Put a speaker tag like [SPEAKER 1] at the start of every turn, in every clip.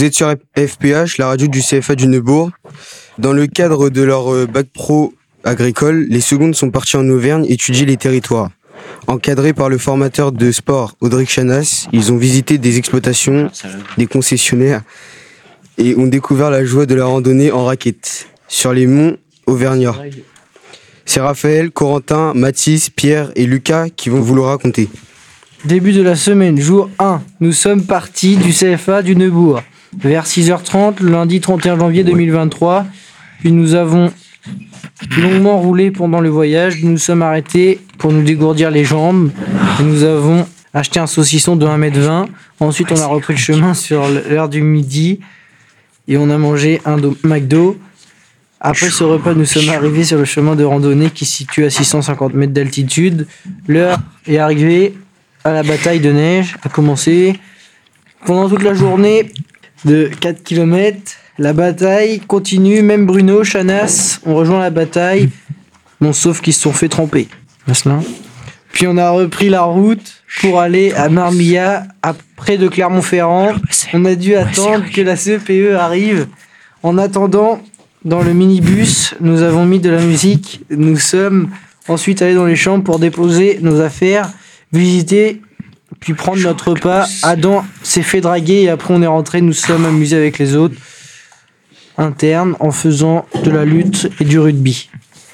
[SPEAKER 1] Vous êtes sur FPH, la radio du CFA du Neubourg. Dans le cadre de leur bac pro agricole, les secondes sont parties en Auvergne étudier les territoires. Encadrés par le formateur de sport Audric Chanas, ils ont visité des exploitations, des concessionnaires et ont découvert la joie de la randonnée en raquette sur les monts auvergnats. C'est Raphaël, Corentin, Mathis, Pierre et Lucas qui vont vous le raconter.
[SPEAKER 2] Début de la semaine, jour 1. Nous sommes partis du CFA du Neubourg vers 6h30, lundi 31 janvier 2023. Puis nous avons longuement roulé pendant le voyage. Nous nous sommes arrêtés pour nous dégourdir les jambes. Et nous avons acheté un saucisson de 1,20 m. Ensuite, on a repris le chemin sur l'heure du midi et on a mangé un McDo. Après ce repas, nous sommes arrivés sur le chemin de randonnée qui se situe à 650 mètres d'altitude. L'heure est arrivée à la bataille de neige, a commencé. Pendant toute la journée de 4 km, la bataille continue. Même Bruno, Chanas ont rejoint la bataille. Bon, sauf qu'ils se sont fait tremper. Puis on a repris la route pour aller à Marmilla, près de Clermont-Ferrand. On a dû attendre que la CPE arrive. En attendant, dans le minibus, nous avons mis de la musique. Nous sommes ensuite allés dans les chambres pour déposer nos affaires, visiter, puis prendre notre repas. Adam s'est fait draguer et après on est rentré. Nous sommes amusés avec les autres internes en faisant de la lutte et du rugby.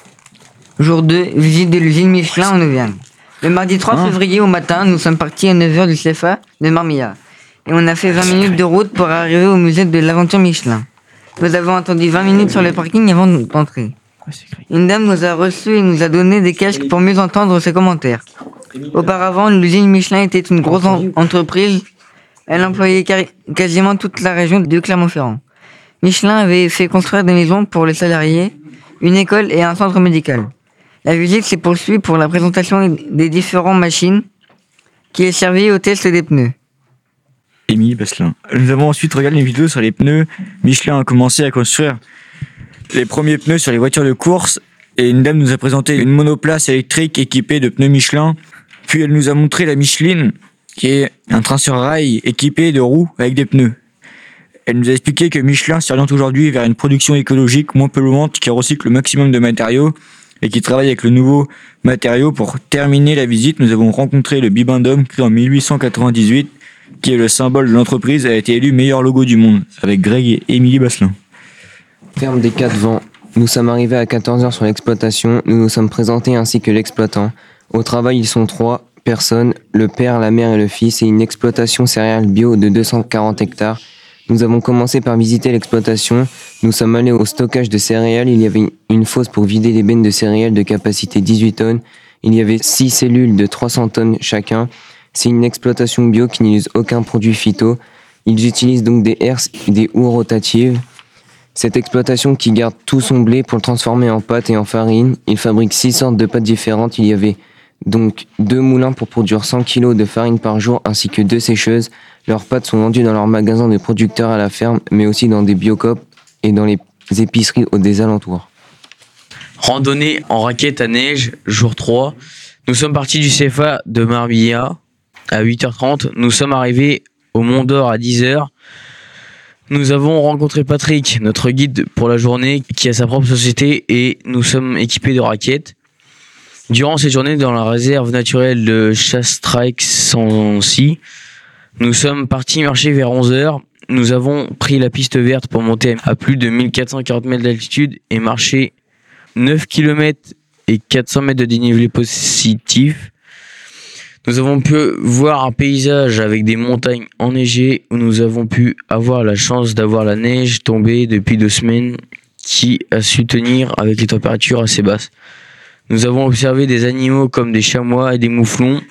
[SPEAKER 3] Jour 2, visite de l'usine Michelin en Auvergne. Le mardi 3 février au matin, nous sommes partis à 9h du CFA de Marmilla. Et on a fait 20 minutes de route pour arriver au musée de l'aventure Michelin. Nous avons attendu 20 minutes sur le parking avant d'entrer. Une dame nous a reçus et nous a donné des casques pour mieux entendre ses commentaires. Auparavant, l'usine Michelin était une grosse entreprise. Elle employait quasiment toute la région de Clermont-Ferrand. Michelin avait fait construire des maisons pour les salariés, une école et un centre médical. La visite s'est poursuivie pour la présentation des différentes machines qui est servie au test des pneus.
[SPEAKER 4] Émilie Basselin. Nous avons ensuite regardé une vidéo sur les pneus. Michelin a commencé à construire les premiers pneus sur les voitures de course et une dame nous a présenté une monoplace électrique équipée de pneus Michelin. Puis elle nous a montré la Micheline, qui est un train sur rail équipé de roues avec des pneus. Elle nous a expliqué que Michelin s'oriente aujourd'hui vers une production écologique moins polluante qui recycle le maximum de matériaux et qui travaille avec le nouveau matériau. Pour terminer la visite, nous avons rencontré le Bibendum créé en 1898, qui est le symbole de l'entreprise, a été élu meilleur logo du monde, avec Greg et Émilie Basselin.
[SPEAKER 5] Ferme des 4 vents. Nous sommes arrivés à 14h sur l'exploitation. Nous nous sommes présentés ainsi que l'exploitant. Au travail, ils sont 3 personnes, le père, la mère et le fils, et une exploitation céréale bio de 240 hectares. Nous avons commencé par visiter l'exploitation. Nous sommes allés au stockage de céréales. Il y avait une fosse pour vider des bennes de céréales de capacité 18 tonnes. Il y avait 6 cellules de 300 tonnes chacun. C'est une exploitation bio qui n'use aucun produit phyto. Ils utilisent donc des herses et des houes rotatives. Cette exploitation qui garde tout son blé pour le transformer en pâte et en farine. Ils fabriquent 6 sortes de pâtes différentes. Il y avait donc 2 moulins pour produire 100 kg de farine par jour ainsi que 2 sécheuses. Leurs pâtes sont vendues dans leurs magasins de producteurs à la ferme, mais aussi dans des biocoop et dans les épiceries des alentours.
[SPEAKER 6] Randonnée en raquette à neige, jour 3. Nous sommes partis du CFA de Marmilla à 8h30. Nous sommes arrivés au Mont d'Or à 10h. Nous avons rencontré Patrick, notre guide pour la journée, qui a sa propre société et nous sommes équipés de raquettes. Durant cette journée, dans la réserve naturelle de Chastraix-Sancy, nous sommes partis marcher vers 11h. Nous avons pris la piste verte pour monter à plus de 1440 mètres d'altitude et marcher 9 km et 400 mètres de dénivelé positif. Nous avons pu voir un paysage avec des montagnes enneigées où nous avons pu avoir la chance d'avoir la neige tombée depuis 2 semaines qui a su tenir avec les températures assez basses. Nous avons observé des animaux comme des chamois et des mouflons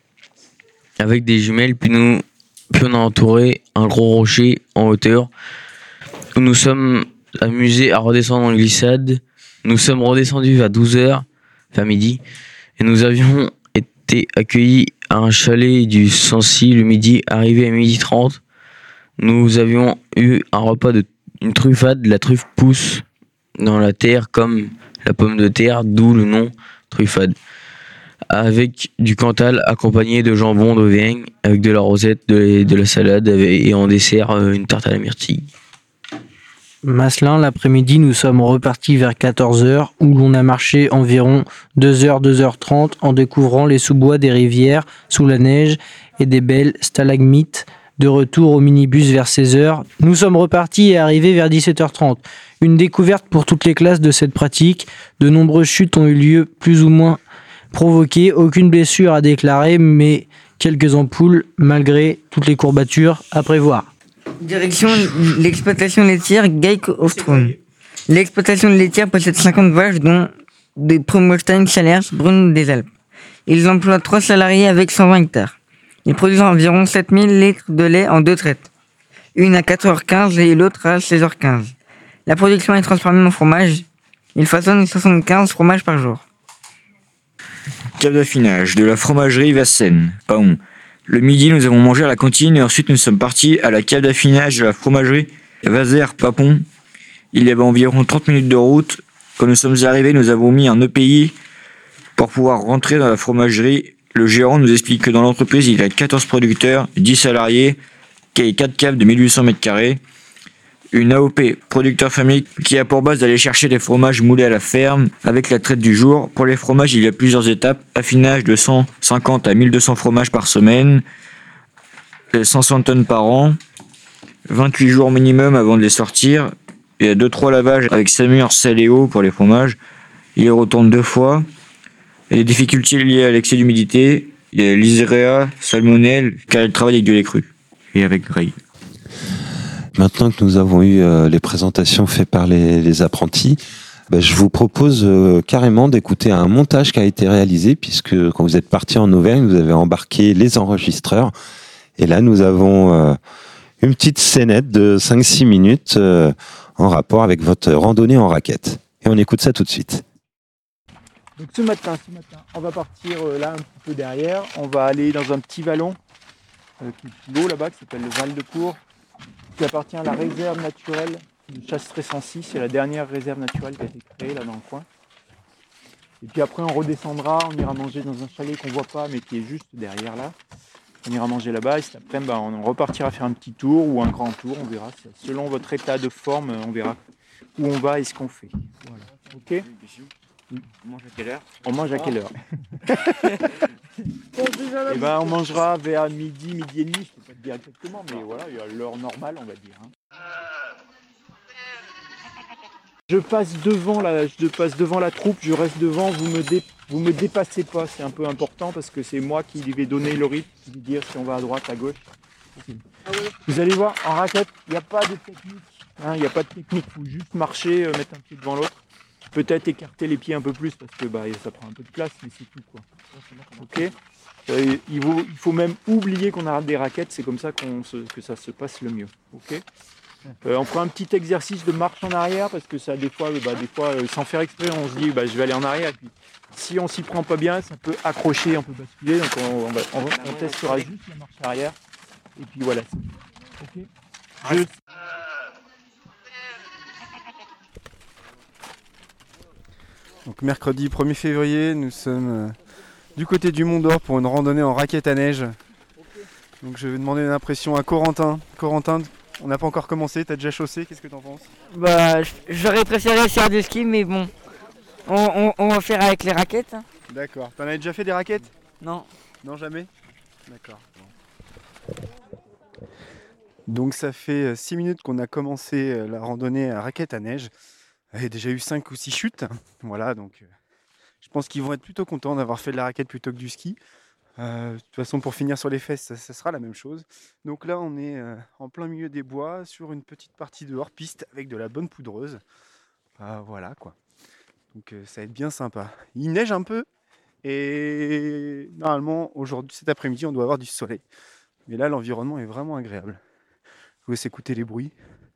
[SPEAKER 6] avec des jumelles, puis on a entouré un gros rocher en hauteur où nous sommes amusés à redescendre en glissade. Nous sommes redescendus à 12h, vers midi, et nous avions été accueillis à un chalet du Sancy le midi, arrivé à 12h30. Nous avions eu un repas une truffade. La truffe pousse dans la terre comme la pomme de terre, d'où le nom truffade. avec du Cantal accompagné de jambon d'Auvergne, avec de la rosette, de la salade et en dessert une tarte à la myrtille.
[SPEAKER 2] Masselin, l'après-midi, nous sommes repartis vers 14h où l'on a marché environ 2h, 2h30 en découvrant les sous-bois des rivières sous la neige et des belles stalagmites. De retour au minibus vers 16h, nous sommes repartis et arrivés vers 17h30. Une découverte pour toutes les classes de cette pratique. De nombreuses chutes ont eu lieu plus ou moins provoquées. Aucune blessure à déclarer, mais quelques ampoules malgré toutes les courbatures à prévoir.
[SPEAKER 3] Direction l'exploitation laitière Geik Oostrum. L'exploitation laitière possède 50 vaches, dont des Promolstein Chalers brunes des Alpes. Ils emploient 3 salariés avec 120 hectares. Ils produisent environ 7000 litres de lait en 2 traites. Une à 4h15 et l'autre à 16h15. La production est transformée en fromage. Ils façonnent 75 fromages par jour.
[SPEAKER 4] Cave d'affinage de la fromagerie Vassen, Paon. Le midi, nous avons mangé à la cantine et ensuite nous sommes partis à la cave d'affinage de la fromagerie Vazer-Papon. Il y avait environ 30 minutes de route. Quand nous sommes arrivés, nous avons mis un EPI pour pouvoir rentrer dans la fromagerie. Le gérant nous explique que dans l'entreprise, il y a 14 producteurs, 10 salariés, et 4 caves de 1800 m². Une AOP, producteur famille, qui a pour base d'aller chercher des fromages moulés à la ferme avec la traite du jour. Pour les fromages, il y a plusieurs étapes. Affinage de 150 à 1200 fromages par semaine, 160 tonnes par an, 28 jours minimum avant de les sortir. Il y a 2-3 lavages avec samure, sel et eau pour les fromages. Il les retourne 2 fois. Il y a des difficultés liées à l'excès d'humidité. Il y a l'Isérea, salmonelle, car il travaille avec du lait cru et avec graille.
[SPEAKER 7] Maintenant que nous avons eu les présentations faites par les apprentis, je vous propose carrément d'écouter un montage qui a été réalisé, puisque quand vous êtes partis en Auvergne, vous avez embarqué les enregistreurs. Et là, nous avons une petite scénette de 5-6 minutes en rapport avec votre randonnée en raquette. Et on écoute ça tout de suite.
[SPEAKER 8] Donc ce matin, on va partir là un petit peu derrière. On va aller dans un petit vallon qui est plus haut là-bas, qui s'appelle le Val de Cour, qui appartient à la réserve naturelle de Chastres-Sancy. C'est la dernière réserve naturelle qui a été créée là dans le coin. Et puis après on redescendra, on ira manger dans un chalet qu'on voit pas mais qui est juste derrière là. On ira manger là-bas et cet après-midi on repartira faire un petit tour ou un grand tour, on verra. Selon votre état de forme, on verra où on va et ce qu'on fait. Voilà. Ok ?
[SPEAKER 4] On mange à quelle heure ?
[SPEAKER 8] On mange à quelle heure? Eh ben, on mangera vers midi et demi, je ne peux pas te dire exactement, mais voilà, il y a l'heure normale, on va dire. Je passe devant la troupe, je reste devant, vous me dépassez pas, c'est un peu important parce que c'est moi qui vais donner le rythme, qui vais dire si on va à droite, à gauche. Vous allez voir, en raquette, il n'y a pas de technique, il n'y a pas de technique, il faut juste marcher, mettre un pied devant l'autre. Peut-être écarter les pieds un peu plus parce que ça prend un peu de place, mais c'est tout quoi. Ok. Il faut même oublier qu'on a des raquettes, c'est comme ça que ça se passe le mieux. Ok. On fera un petit exercice de marche en arrière parce que ça des fois sans faire exprès on se dit je vais aller en arrière et puis si on s'y prend pas bien ça peut accrocher, on peut basculer donc on testera juste la marche arrière et puis voilà. Ok. Donc mercredi 1er février, nous sommes du côté du Mont d'Or pour une randonnée en raquette à neige. Donc je vais demander une impression à Corentin. Corentin, on n'a pas encore commencé, t'as déjà chaussé, qu'est-ce que t'en penses?
[SPEAKER 3] J'aurais préféré faire du ski, mais bon, on va faire avec les raquettes. Hein.
[SPEAKER 8] D'accord. T'en avais déjà fait des raquettes?
[SPEAKER 3] Non.
[SPEAKER 8] Non, jamais? D'accord. Donc ça fait 6 minutes qu'on a commencé la randonnée à raquette à neige. Il y a déjà eu 5 ou 6 chutes. Voilà, donc je pense qu'ils vont être plutôt contents d'avoir fait de la raquette plutôt que du ski. De toute façon, pour finir sur les fesses, ça sera la même chose. Donc là, on est en plein milieu des bois, sur une petite partie de hors-piste avec de la bonne poudreuse. Voilà, quoi. Donc ça va être bien sympa. Il neige un peu et normalement, aujourd'hui, cet après-midi, on doit avoir du soleil. Mais là, l'environnement est vraiment agréable. Je vous laisse écouter les bruits.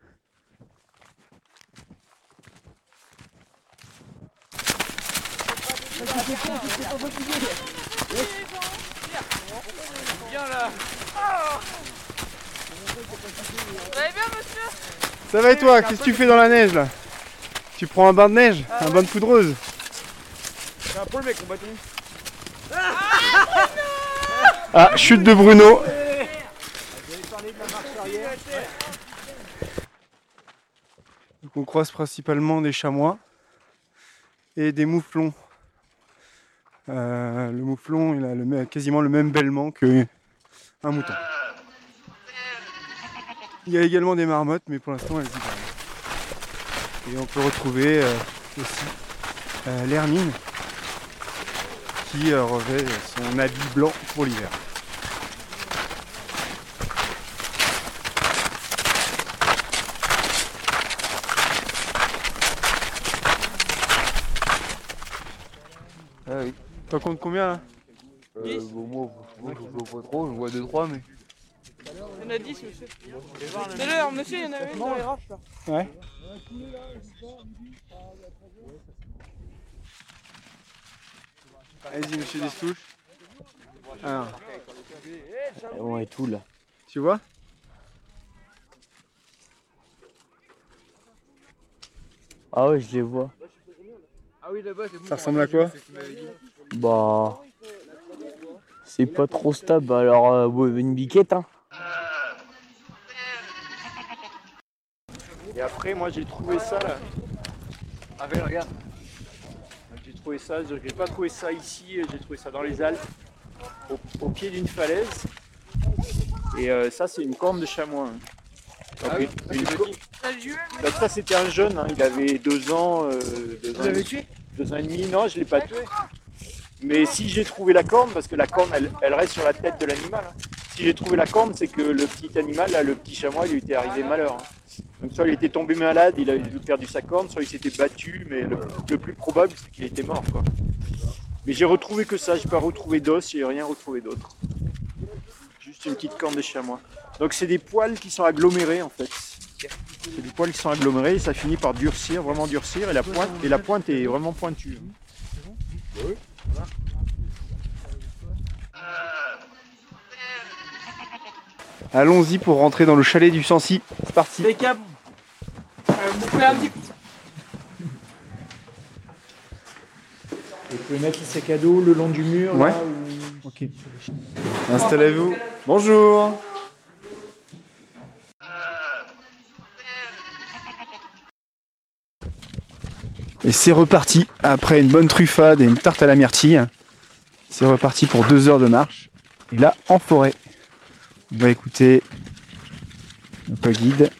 [SPEAKER 8] Ça va et toi? Qu'est-ce que tu fais dans la neige là? Tu prends un bain de neige? Un bain de poudreuse?
[SPEAKER 9] C'est un peu le mec, on bâton.
[SPEAKER 8] Ah, chute de Bruno. Donc on croise principalement des chamois et des mouflons. Le mouflon, il a quasiment le même bêlement qu'un mouton. Il y a également des marmottes, mais pour l'instant elles hibernent. Et on peut retrouver aussi l'hermine qui revêt son habit blanc pour l'hiver.
[SPEAKER 9] Ah oui.
[SPEAKER 8] T'en comptes combien là?
[SPEAKER 9] Bon, moi, je vois pas trop, je vois 2-3, mais.
[SPEAKER 10] Il y en a 10, monsieur. Tout à l'heure, monsieur, il y en avait une dans les roches là.
[SPEAKER 8] Ouais. Vas-y, monsieur Destouches. Alors.
[SPEAKER 9] Bon, et tout là.
[SPEAKER 8] Tu vois?
[SPEAKER 9] Ah ouais, je les vois.
[SPEAKER 8] Ça ressemble à quoi?
[SPEAKER 9] Bah. C'est pas trop stable, alors une biquette, hein.
[SPEAKER 8] Et après, moi j'ai trouvé ça là.
[SPEAKER 9] Ah, mais regarde.
[SPEAKER 8] J'ai trouvé ça, j'ai pas trouvé ça ici, j'ai trouvé ça dans les Alpes, au pied d'une falaise. Et ça, c'est une corne de chamois. Hein. Donc, donc ça, c'était un jeune, hein, il avait 2 ans. Vous l'avez tué? 2 ans et demi, non, je l'ai pas tué. Mais si j'ai trouvé la corne, parce que la corne, elle reste sur la tête de l'animal. Hein. Si j'ai trouvé la corne, c'est que le petit animal, là, le petit chamois, il lui était arrivé malheur. Hein. Donc soit il était tombé malade, il a perdu sa corne, soit il s'était battu, mais le plus probable, c'est qu'il était mort, quoi. Mais j'ai retrouvé que ça, j'ai pas retrouvé d'os, j'ai rien retrouvé d'autre. Juste une petite corne de chamois. Donc c'est des poils qui sont agglomérés en fait. C'est des poils qui sont agglomérés et ça finit par durcir, vraiment durcir, et la pointe est vraiment pointue. Allons-y pour rentrer dans le chalet du Sancy. C'est parti.
[SPEAKER 10] Impeccable. Vous pouvez un petit coup.
[SPEAKER 8] Vous pouvez mettre le sac à dos le long du mur.
[SPEAKER 11] Ouais.
[SPEAKER 8] Là, ou... Ok. Installez-vous. Bonjour. Et c'est reparti. Après une bonne truffade et une tarte à la myrtille, c'est reparti pour 2 heures de marche. Et là, en forêt. On va écouter notre guide.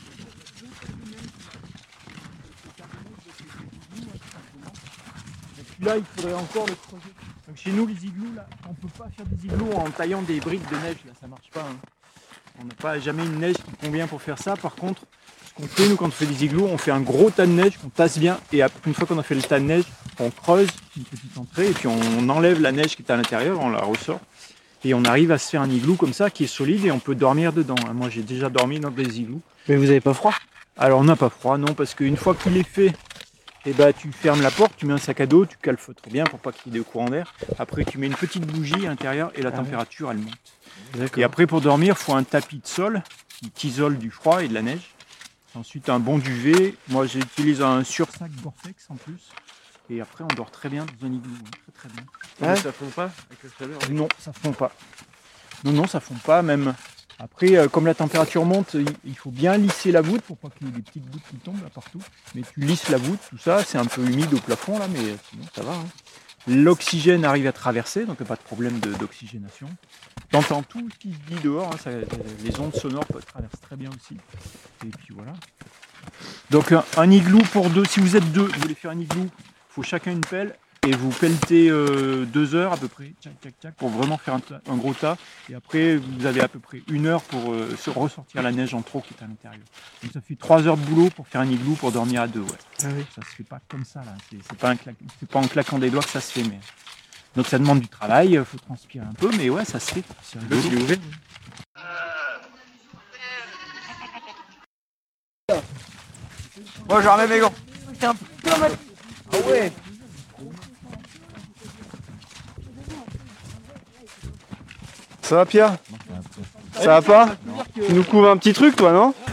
[SPEAKER 8] Là, il faudrait encore le creuser. Donc chez nous, les igloos, là, on peut pas faire des igloos en taillant des briques de neige. Là, ça marche pas. Hein. On n'a pas jamais une neige qui convient pour faire ça. Par contre, ce qu'on fait, nous, quand on fait des igloos, on fait un gros tas de neige qu'on tasse bien. Et après, une fois qu'on a fait le tas de neige, on creuse une petite entrée et puis on enlève la neige qui est à l'intérieur, on la ressort. Et on arrive à se faire un igloo comme ça qui est solide et on peut dormir dedans. Moi, j'ai déjà dormi dans des igloos.
[SPEAKER 2] Mais vous avez pas froid?
[SPEAKER 8] Alors, on n'a pas froid, non, parce qu'une fois qu'il est fait, eh ben, tu fermes la porte, tu mets un sac à dos, tu calfeutres bien pour pas qu'il y ait de courant d'air. Après, tu mets une petite bougie à l'intérieur et la température, elle monte. Et après, pour dormir, il faut un tapis de sol qui t'isole du froid et de la neige. Ensuite, un bon duvet. Moi, j'utilise un sursac Gore-Tex en plus. Et après, on dort très bien dans un igloo. Très, très bien.
[SPEAKER 9] Ouais. Ça fond pas avec la chaleur?
[SPEAKER 8] Non, ça fond pas. Non, ça fond pas même. Après, comme la température monte, il faut bien lisser la voûte pour pas qu'il y ait des petites gouttes qui tombent là partout. Mais tu lisses la voûte, tout ça, c'est un peu humide au plafond là, mais sinon ça va. Hein. L'oxygène arrive à traverser, donc il n'y a pas de problème d'oxygénation. T'entends tout ce qui se dit dehors, hein, les ondes sonores traversent très bien aussi. Et puis voilà. Donc un igloo pour 2, si vous êtes 2, vous voulez faire un igloo, il faut chacun une pelle. Et vous pelletez 2 heures à peu près, pour vraiment faire un gros tas. Et après, vous avez à peu près 1 heure pour ressortir la neige en trop qui est à l'intérieur. Donc ça fait 3 heures de boulot pour faire un igloo pour dormir à 2. Ouais. Ah oui. Ça se fait pas comme ça là. C'est pas en claquant des doigts que ça se fait. Mais... Donc ça demande du travail, il faut transpirer un peu, mais ouais, ça se fait. C'est ouvert.
[SPEAKER 9] Moi, je remets mes gants. Ah ouais.
[SPEAKER 8] Ça va Pierre? Ça va pas? Tu nous couvres un petit truc toi, non?